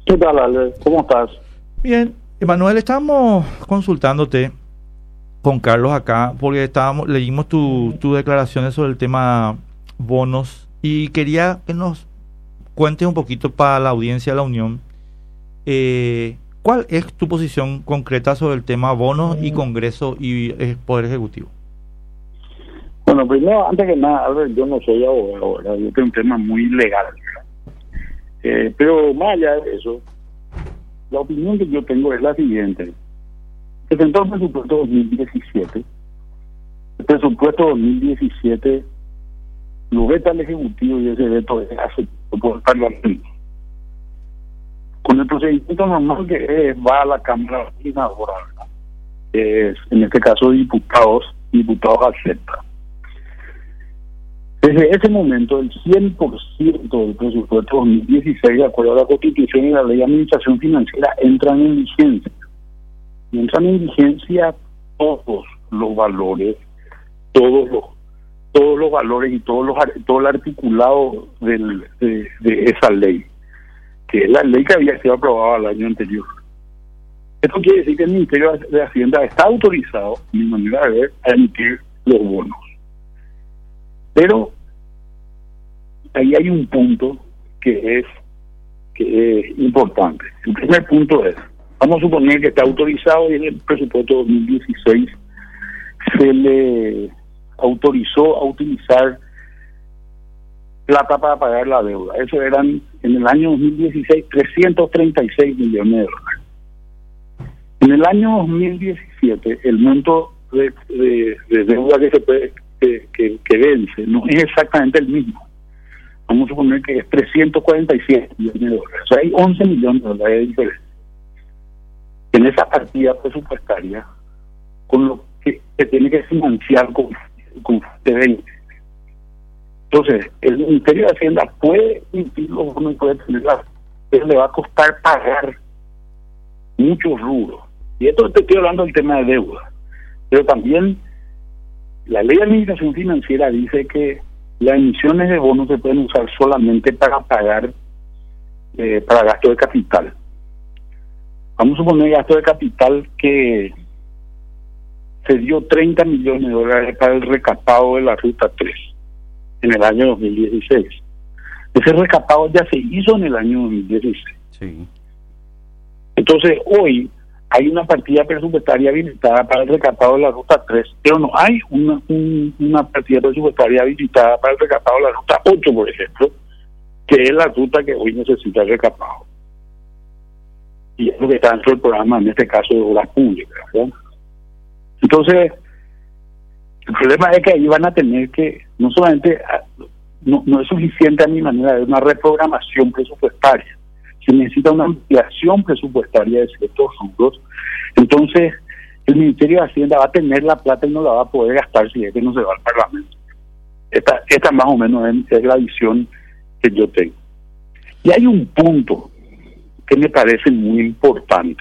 ¿Qué tal, Ale? ¿Cómo estás? Bien, Emanuel, estábamos consultándote con Carlos acá porque leímos tus declaraciones sobre el tema bonos y quería que nos cuentes un poquito para la audiencia de la Unión ¿cuál es tu posición concreta sobre el tema bonos y Congreso y Poder Ejecutivo? Bueno, primero, antes que nada, Albert, yo no soy abogado, ¿verdad? Yo tengo un tema muy legal, pero más allá de eso, la opinión que yo tengo es la siguiente. Presentó el presupuesto 2017. El presupuesto 2017 lo veta el Ejecutivo y ese veto es aceptado por el Parlamento. Con el procedimiento normal que es, va a la Cámara Legisladora, ¿verdad? En este caso diputados aceptan. Desde ese momento, el 100% del presupuesto 2016, de acuerdo a la Constitución y la Ley de Administración Financiera, entran en vigencia. Y entran en vigencia todos los valores, todos los valores y todo el articulado de esa ley, que es la ley que había sido aprobada el año anterior. Esto quiere decir que el Ministerio de Hacienda está autorizado, de mi manera de ver, a emitir los bonos. Pero ahí hay un punto que es importante. El primer punto es, vamos a suponer que está autorizado y en el presupuesto 2016 se le autorizó a utilizar plata para pagar la deuda. Eso eran, en el año 2016, 336 millones de dólares. En el año 2017, el monto de deuda que se puede que vence no es exactamente el mismo. Vamos a suponer que es 347 millones de dólares. O sea, hay 11 millones de dólares de diferencia en esa partida presupuestaria con lo que se tiene que financiar con FT20. Entonces, el Ministerio de Hacienda puede emitir los bonos y puede tenerla, pero le va a costar pagar muchos rubros. Y esto te estoy hablando del tema de deuda. Pero también la Ley de Administración Financiera dice que las emisiones de bonos se pueden usar solamente para pagar para gasto de capital. Vamos a suponer gasto de capital que se dio 30 millones de dólares para el recapado de la Ruta 3 en el año 2016. Ese recapado ya se hizo en el año 2016. Sí. Entonces, hoy hay una partida presupuestaria habilitada para el recapado de la Ruta 3, pero no hay una partida presupuestaria habilitada para el recapado de la Ruta 8, por ejemplo, que es la ruta que hoy necesita el recapado. Y es lo que está dentro del programa, en este caso, de obras públicas, ¿verdad? Entonces, el problema es que ahí van a tener que, no solamente, no es suficiente a mi manera de una reprogramación presupuestaria, se necesita una ampliación presupuestaria de ciertos rubros. Entonces, el Ministerio de Hacienda va a tener la plata y no la va a poder gastar si es que no se va al Parlamento. Esta más o menos es la visión que yo tengo. Y hay un punto que me parece muy importante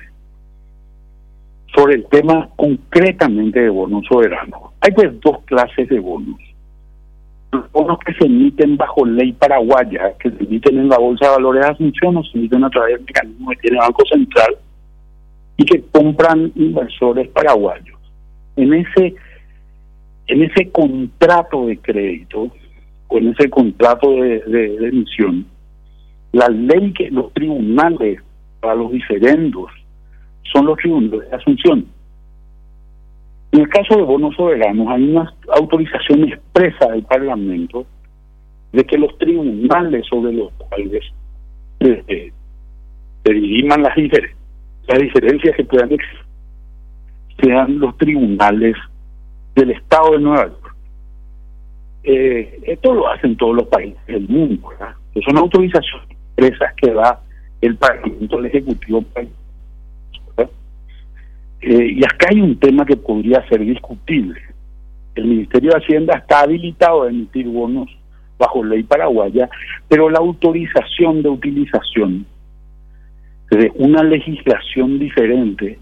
sobre el tema concretamente de bonos soberanos. Hay pues dos clases de bonos. Los bonos que se emiten bajo ley paraguaya, que se emiten en la Bolsa de Valores de Asunción, o se emiten a través del mecanismo que tiene el Banco Central y que compran inversores paraguayos. En ese contrato de crédito o en ese contrato de emisión, la ley que los tribunales para los diferendos son los tribunales de Asunción. En el caso de bonos soberanos hay una autorización expresa del Parlamento de que los tribunales sobre los cuales se diriman las diferencias que puedan existir sean los tribunales del Estado de Nueva York. Esto lo hacen todos los países del mundo, ¿verdad? Son autorizaciones expresas que da el Parlamento al Ejecutivo. Y acá hay un tema que podría ser discutible. El Ministerio de Hacienda está habilitado a emitir bonos bajo ley paraguaya, pero la autorización de utilización de una legislación diferente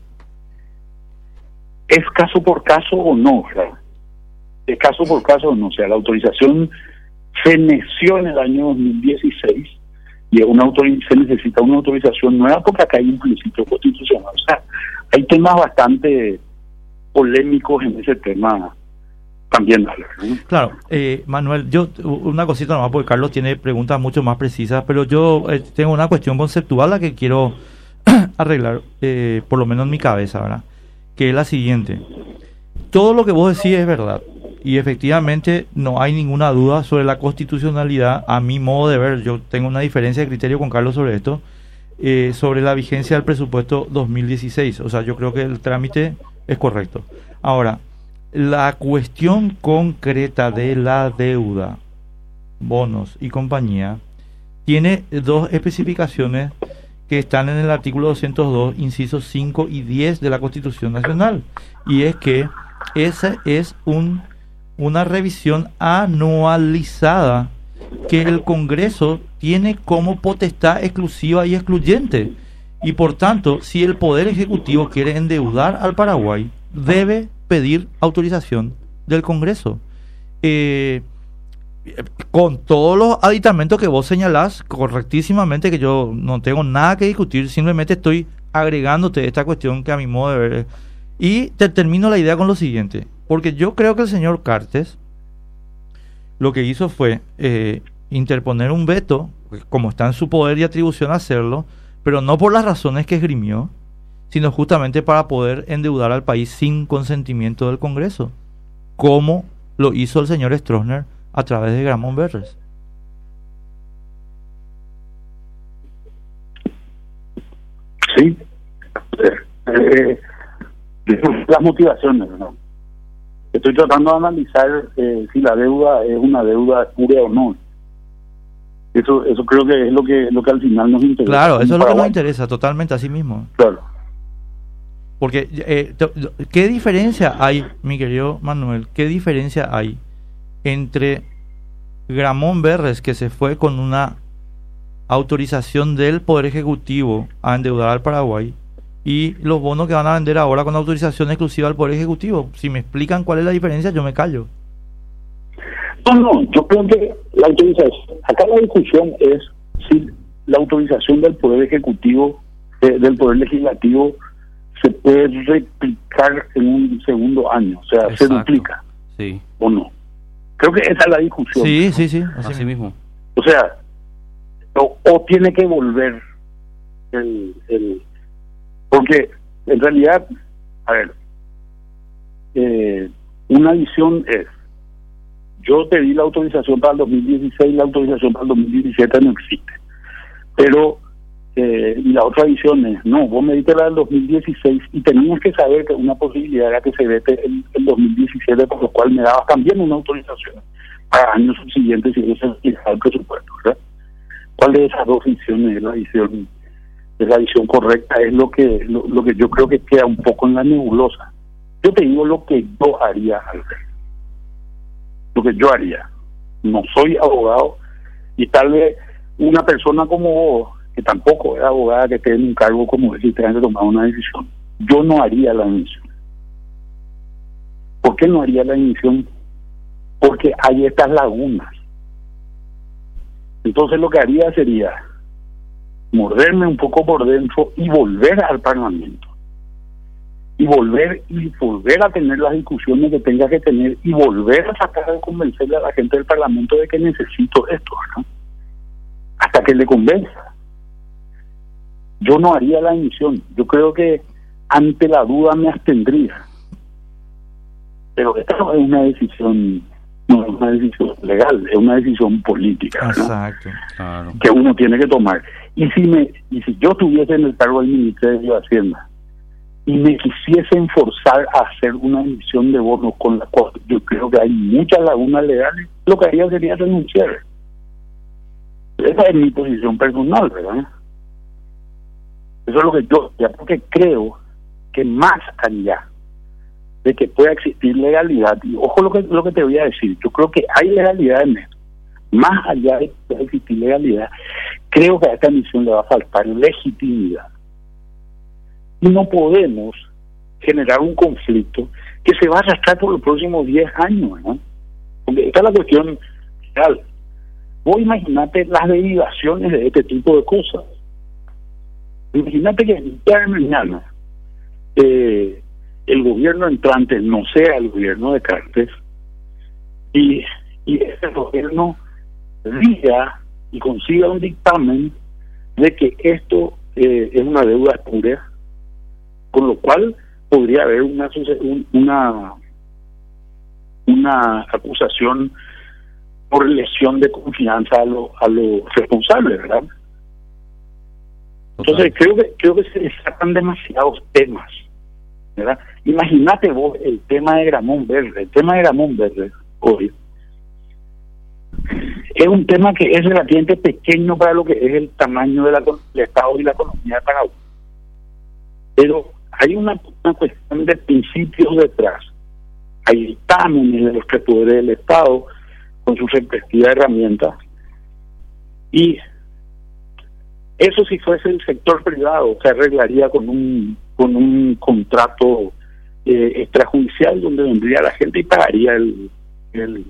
es caso por caso o no, ¿verdad? Es caso por caso o no. O sea, la autorización se neció en el año 2016 y se necesita una autorización nueva porque acá hay un principio constitucional. O sea, hay temas bastante polémicos en ese tema también, ¿no? Claro, Manuel, yo una cosita nomás porque Carlos tiene preguntas mucho más precisas, pero yo tengo una cuestión conceptual la que quiero arreglar, por lo menos en mi cabeza, ¿verdad? Que es la siguiente: todo lo que vos decís es verdad y efectivamente no hay ninguna duda sobre la constitucionalidad. A mi modo de ver, yo tengo una diferencia de criterio con Carlos sobre esto, sobre la vigencia del presupuesto 2016. O sea, yo creo que el trámite es correcto. Ahora, la cuestión concreta de la deuda, bonos y compañía, tiene dos especificaciones que están en el artículo 202, incisos 5 y 10 de la Constitución Nacional, y es que esa es una revisión anualizada que el Congreso tiene como potestad exclusiva y excluyente, y por tanto, si el Poder Ejecutivo quiere endeudar al Paraguay, debe pedir autorización del Congreso. Con todos los aditamentos que vos señalás correctísimamente, que yo no tengo nada que discutir, simplemente estoy agregándote esta cuestión que a mi modo de ver. Y te termino la idea con lo siguiente, porque yo creo que el señor Cartes lo que hizo fue interponer un veto, como está en su poder y atribución hacerlo, pero no por las razones que esgrimió, sino justamente para poder endeudar al país sin consentimiento del Congreso, como lo hizo el señor Stroessner a través de Gramón Berres. Sí, las motivaciones, ¿no? Estoy tratando de analizar si la deuda es una deuda pura o no. Eso creo que es lo que al final nos interesa. Claro, eso es lo que nos interesa, totalmente, así mismo. Claro. Porque, ¿qué diferencia hay, mi querido Manuel? ¿Qué diferencia hay entre Gramón Berres, que se fue con una autorización del Poder Ejecutivo a endeudar al Paraguay, y los bonos que van a vender ahora con autorización exclusiva del Poder Ejecutivo? Si me explican cuál es la diferencia, yo me callo. No, yo creo que la autorización, acá la discusión es si la autorización del Poder Ejecutivo, del Poder Legislativo, se puede replicar en un segundo año, o sea, exacto, se duplica, sí, o no. Creo que esa es la discusión. Sí, así mismo. O sea, o tiene que volver porque en realidad, a ver, una visión es: yo te di la autorización para el 2016, la autorización para el 2017 no existe. Pero, y la otra visión es: no, vos me diste la del 2016 y tenías que saber que una posibilidad era que se vete el 2017, por lo cual me dabas también una autorización para años subsiguientes y eso es el presupuesto, ¿verdad? ¿Cuál de esas dos visiones es la visión correcta? Es lo que yo creo que queda un poco en la nebulosa. Yo te digo lo que yo haría, Albert. Lo que yo haría. No soy abogado y tal vez una persona como vos, que tampoco es abogada, que esté en un cargo como ese y tenga que tomar una decisión, yo no haría la emisión. ¿Por qué no haría la emisión? Porque hay estas lagunas. Entonces lo que haría sería morderme un poco por dentro y volver al Parlamento. Y volver a tener las discusiones que tenga que tener y volver a tratar de convencerle a la gente del Parlamento de que necesito esto, ¿no? Hasta que le convenza. Yo no haría la emisión. Yo creo que ante la duda me abstendría. Pero esta no es una decisión legal, es una decisión política, ¿no? Exacto, claro. Que uno tiene que tomar. Y si yo estuviese en el cargo del Ministerio de Hacienda y me quisiesen forzar a hacer una emisión de bonos con la cual yo creo que hay muchas lagunas legales, lo que haría sería renunciar. Esa es mi posición personal, ¿verdad? Eso es lo que yo, ya porque creo que más allá de que pueda existir legalidad, y ojo lo que te voy a decir, yo creo que hay legalidad en esto, más allá de que pueda existir legalidad, creo que a esta misión le va a faltar legitimidad. Y no podemos generar un conflicto que se va a arrastrar por los próximos 10 años, ¿no? Porque esta es la cuestión real. Vos imaginate las derivaciones de este tipo de cosas. Imagínate que el día de mañana el gobierno entrante no sea el gobierno de Cartes y ese gobierno diga y consiga un dictamen de que esto es una deuda espúrea, con lo cual podría haber una acusación por lesión de confianza a los responsables, ¿verdad? Entonces creo que se destacan demasiados temas, ¿verdad? Imagínate vos el tema de Gramón Verde. El tema de Gramón Verde hoy es un tema que es relativamente pequeño para lo que es el tamaño del Estado y la economía de Paraguay, pero hay una cuestión de principios detrás. Hay dictámenes de los tres poderes del Estado con sus respectivas herramientas, y eso, si fuese el sector privado, se arreglaría con un contrato extrajudicial donde vendría la gente y pagaría el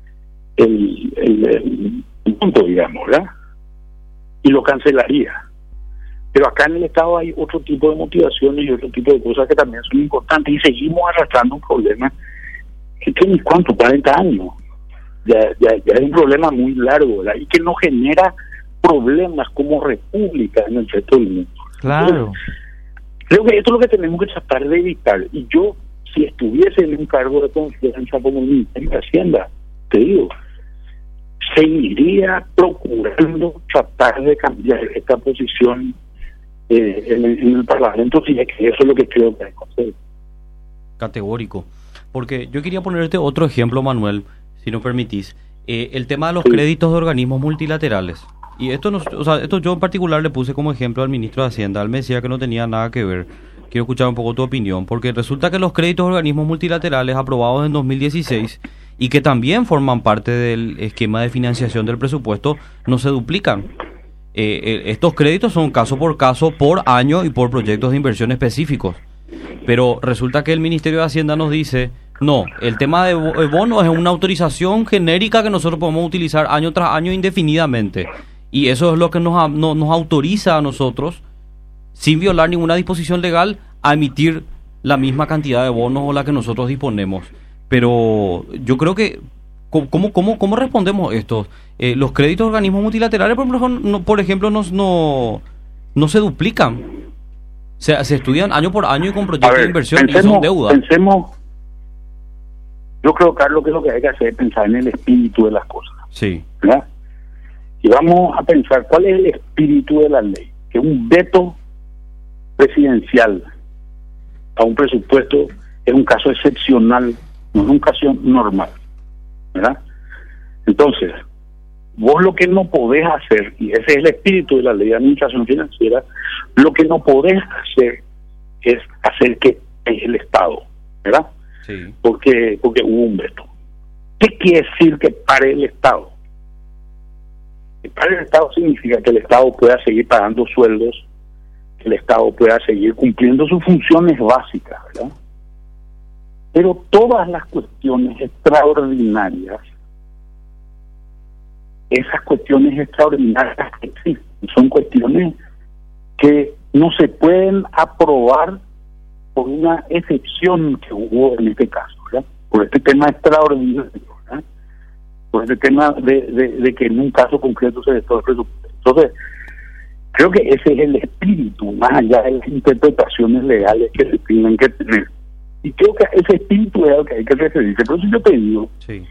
punto, digamos, ¿verdad? Y lo cancelaría. Pero acá en el Estado hay otro tipo de motivaciones y otro tipo de cosas que también son importantes, y seguimos arrastrando un problema que tiene, ¿cuánto? 40 años. Ya es un problema muy largo, ¿verdad? Y que nos genera problemas como república en el resto del mundo. Claro. Entonces, creo que esto es lo que tenemos que tratar de evitar. Y yo, si estuviese en un cargo de confianza como el Ministerio de Hacienda, te digo, seguiría procurando tratar de cambiar esta posición en el Parlamento, si es que eso es lo que creo que hay que hacer. Categórico. Porque yo quería ponerte otro ejemplo, Manuel, si no permitís. El tema de los créditos de organismos multilaterales. Y esto yo en particular le puse como ejemplo al ministro de Hacienda. Él me decía que no tenía nada que ver. Quiero escuchar un poco tu opinión, porque resulta que los créditos de organismos multilaterales aprobados en 2016 y que también forman parte del esquema de financiación del presupuesto no se duplican. Estos créditos son caso por caso, por año y por proyectos de inversión específicos. Pero resulta que el Ministerio de Hacienda nos dice: no, el tema de bonos es una autorización genérica que nosotros podemos utilizar año tras año indefinidamente. Y eso es lo que nos autoriza a nosotros, sin violar ninguna disposición legal, a emitir la misma cantidad de bonos o la que nosotros disponemos. Pero yo creo que, ¿cómo respondemos esto? Los créditos de organismos multilaterales, por ejemplo, no se duplican. Se estudian año por año y con proyectos de inversión y son deuda. Yo creo, Carlos, que lo que hay que hacer es pensar en el espíritu de las cosas. Sí. ¿Verdad? Y vamos a pensar cuál es el espíritu de la ley, que un veto presidencial a un presupuesto es un caso excepcional, no es un caso normal, ¿verdad? Entonces, vos lo que no podés hacer, y ese es el espíritu de la ley de administración financiera, lo que no podés hacer es hacer que el Estado, ¿verdad? Sí. Porque hubo un veto. ¿Qué quiere decir que pare el Estado? Que pare el Estado significa que el Estado pueda seguir pagando sueldos, que el Estado pueda seguir cumpliendo sus funciones básicas, ¿verdad? Pero todas las cuestiones extraordinarias, esas cuestiones extraordinarias que existen, son cuestiones que no se pueden aprobar por una excepción que hubo en este caso, ¿verdad? Por este tema extraordinario, ¿verdad? Por este tema de que en un caso concreto se destó el presupuesto. Entonces, creo que ese es el espíritu, más allá de las interpretaciones legales que se tienen que tener. Y creo que ese espíritu es al que hay que referirse. Por eso yo te digo, sí.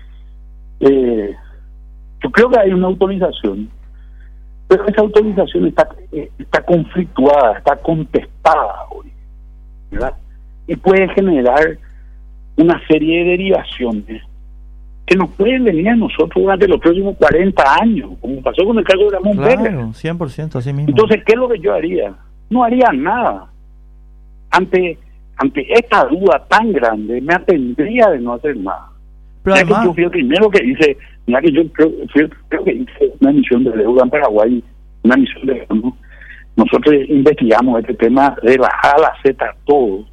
Yo creo que hay una autorización, pero esa autorización está conflictuada, está contestada hoy, ¿verdad? Y puede generar una serie de derivaciones que nos pueden venir a nosotros durante los próximos 40 años, como pasó con el caso de Gramón Verde. Claro, 100%, así mismo. Entonces, ¿qué es lo que yo haría? No haría nada. Ante esta duda tan grande, me atendría de no hacer nada. Pero además, que yo fui el primero que hice, mira que yo creo que hice una emisión de deuda en Paraguay, una emisión de deuda. Nosotros investigamos este tema de la A a la Z, todo.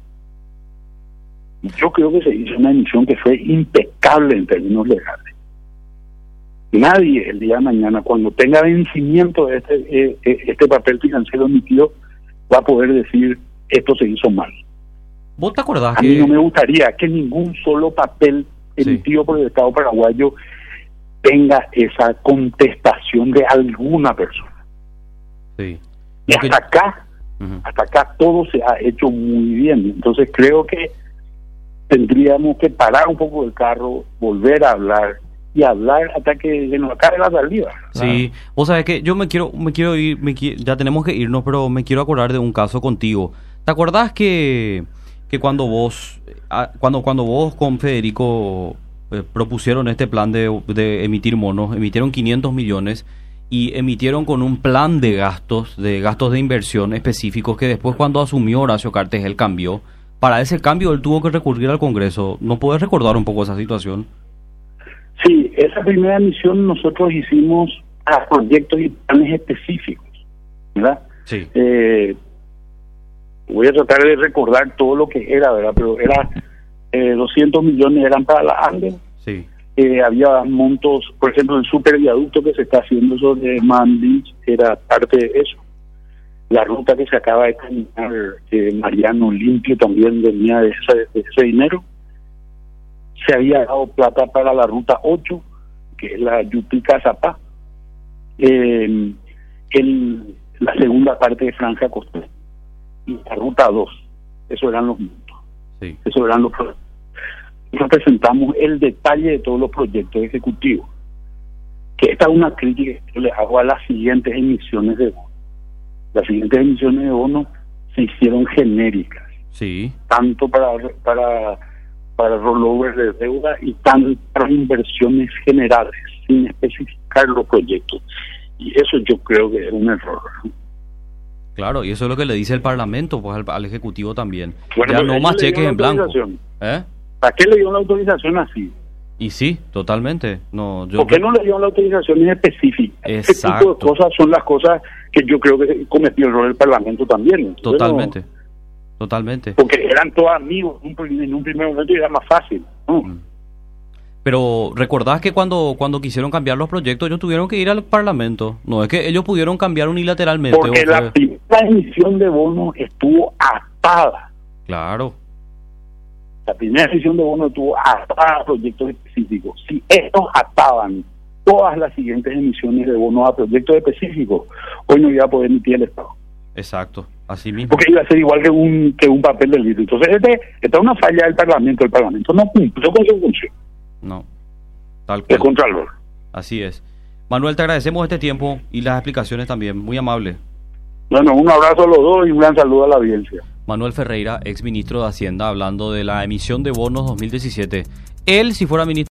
Yo creo que se hizo una emisión que fue impecable en términos legales. Nadie el día de mañana, cuando tenga vencimiento de este papel financiero emitido, va a poder decir esto se hizo mal. ¿Vos te acordás a mí no me gustaría que ningún solo papel emitido por el Estado paraguayo tenga esa contestación de alguna persona. Sí. Y hasta acá todo se ha hecho muy bien. Entonces creo que tendríamos que parar un poco el carro, volver a hablar y hablar hasta que se nos acabe la saliva. Sí, vos sabés que yo me quiero ir, ya tenemos que irnos, pero me quiero acordar de un caso contigo. ¿Te acordás que cuando vos con Federico propusieron este plan de emitir monos, emitieron 500 millones y emitieron con un plan de gastos de inversión específicos que después cuando asumió Horacio Cartes él cambió? Para ese cambio él tuvo que recurrir al Congreso. ¿No podés recordar un poco esa situación? Sí, esa primera emisión nosotros hicimos a proyectos y planes específicos, ¿verdad? Sí. Voy a tratar de recordar todo lo que era, ¿verdad? Pero era 200 millones eran para la ANDE. Sí. Había montos, por ejemplo, el superviaducto que se está haciendo sobre Mandich era parte de eso. La ruta que se acaba de caminar, Mariano Limpio, también venía de ese dinero. Se había dado plata para la ruta 8, que es la Yupica-Zapá. La segunda parte de Franja Costera. Y la ruta 2. Esos eran los montos. Sí. Esos eran los proyectos. Nosotros presentamos el detalle de todos los proyectos ejecutivos. Que esta es una crítica que yo le hago a las siguientes emisiones de bonos. Las siguientes emisiones de bonos se hicieron genéricas. Sí. Tanto para rollover de deuda y tanto para inversiones generales, sin especificar los proyectos. Y eso yo creo que es un error. Claro, y eso es lo que le dice el Parlamento pues al Ejecutivo también. Bueno, ya no más cheques en blanco. ¿Para qué le dio la autorización así? Y sí, totalmente. ¿Por qué no le dio la autorización específica? Exacto. Ese tipo de cosas son las cosas que yo creo que cometió el error del Parlamento también. Entonces, totalmente. Totalmente. Porque eran todos amigos en un primer momento y era más fácil, ¿no? Pero recordás que cuando quisieron cambiar los proyectos ellos tuvieron que ir al Parlamento. No es que ellos pudieron cambiar unilateralmente. Porque la primera emisión de bonos estuvo atada. Claro. La primera emisión de bonos estuvo atada a proyectos específicos. Si estos ataban todas las siguientes emisiones de bonos a proyectos específicos, hoy no iba a poder emitir el Estado. Exacto, así mismo. Porque iba a ser igual que un papel del libro. Entonces, esta es una falla del Parlamento. El Parlamento no cumplió con su función. No, tal cual. El Contralor. Así es. Manuel, te agradecemos este tiempo y las explicaciones también. Muy amable. Bueno, un abrazo a los dos y un gran saludo a la audiencia. Manuel Ferreira, ex ministro de Hacienda, hablando de la emisión de bonos 2017. Él, si fuera ministro